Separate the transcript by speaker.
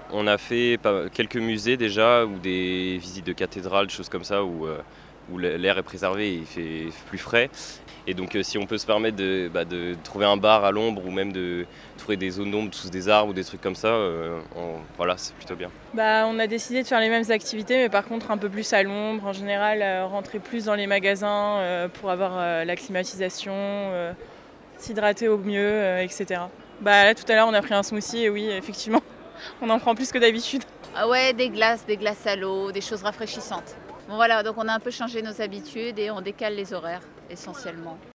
Speaker 1: On a fait quelques musées déjà, ou des visites de cathédrales, des choses comme ça, où l'air est préservé et il fait plus frais. Et donc si on peut se permettre de trouver un bar à l'ombre ou même de trouver des zones d'ombre sous des arbres ou des trucs comme ça, voilà, c'est plutôt bien.
Speaker 2: On a décidé de faire les mêmes activités, mais par contre un peu plus à l'ombre. En général, rentrer plus dans les magasins pour avoir la climatisation, s'hydrater au mieux, etc. Là, tout à l'heure, on a pris un smoothie et oui, effectivement, on en prend plus que d'habitude.
Speaker 3: Ah ouais, des glaces à l'eau, des choses rafraîchissantes. Bon voilà, donc on a un peu changé nos habitudes et on décale les horaires essentiellement.